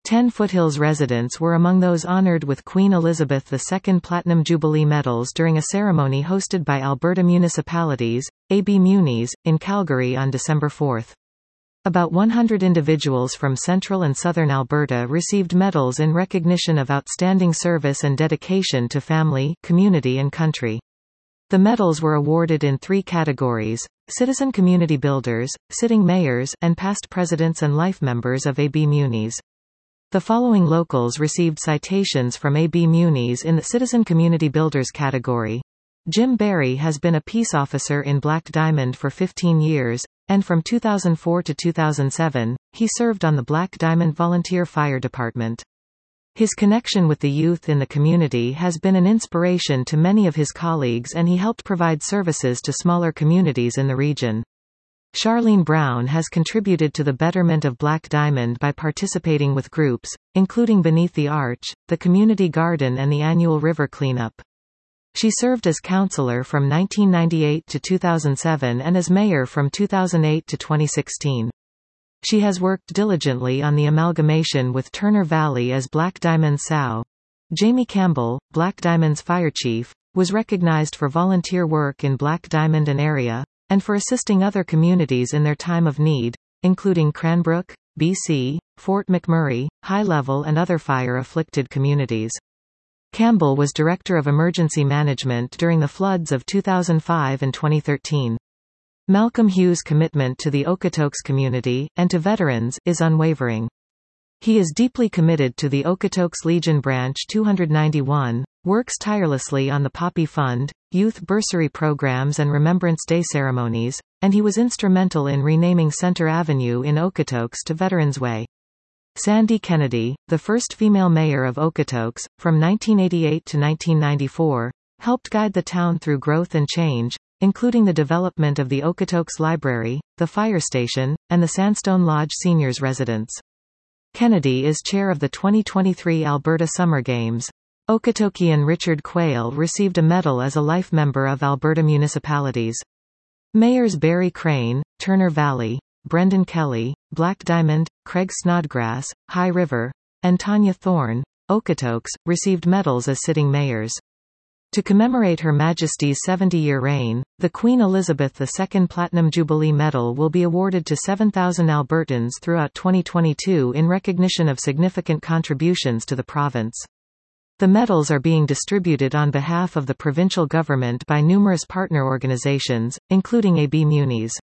10 Foothills residents were among those honored with Queen Elizabeth II Platinum Jubilee medals during a ceremony hosted by Alberta Municipalities, AB Munis, in Calgary on December 4. About 100 individuals from central and southern Alberta received medals in recognition of outstanding service and dedication to family, community and country. The medals were awarded in 3 categories: citizen community builders, sitting mayors, and past presidents and life members of AB Munis. The following locals received citations from AB Munis in the Citizen Community Builders category. Jim Barry has been a peace officer in Black Diamond for 15 years, and from 2004 to 2007, he served on the Black Diamond Volunteer Fire Department. His connection with the youth in the community has been an inspiration to many of his colleagues, and he helped provide services to smaller communities in the region. Charlene Brown has contributed to the betterment of Black Diamond by participating with groups, including Beneath the Arch, the Community Garden and the annual River Cleanup. She served as councillor from 1998 to 2007 and as mayor from 2008 to 2016. She has worked diligently on the amalgamation with Turner Valley as Black Diamond SOW. Jamie Campbell, Black Diamond's fire chief, was recognized for volunteer work in Black Diamond and area, and for assisting other communities in their time of need, including Cranbrook, BC, Fort McMurray, High Level and other fire-afflicted communities. Campbell was Director of Emergency Management during the floods of 2005 and 2013. Malcolm Hughes' commitment to the Okotoks community, and to veterans, is unwavering. He is deeply committed to the Okotoks Legion Branch 291, works tirelessly on the Poppy Fund, youth bursary programs and Remembrance Day ceremonies, and he was instrumental in renaming Center Avenue in Okotoks to Veterans Way. Sandy Kennedy, the first female mayor of Okotoks, from 1988 to 1994, helped guide the town through growth and change, including the development of the Okotoks Library, the fire station, and the Sandstone Lodge Seniors Residence. Kennedy is chair of the 2023 Alberta Summer Games. Okotokian Richard Quayle received a medal as a life member of Alberta Municipalities. Mayors Barry Crane, Turner Valley, Brendan Kelly, Black Diamond, Craig Snodgrass, High River, and Tanya Thorne, Okotoks, received medals as sitting mayors. To commemorate Her Majesty's 70-year reign, the Queen Elizabeth II Platinum Jubilee Medal will be awarded to 7,000 Albertans throughout 2022 in recognition of significant contributions to the province. The medals are being distributed on behalf of the provincial government by numerous partner organizations, including AB Munis.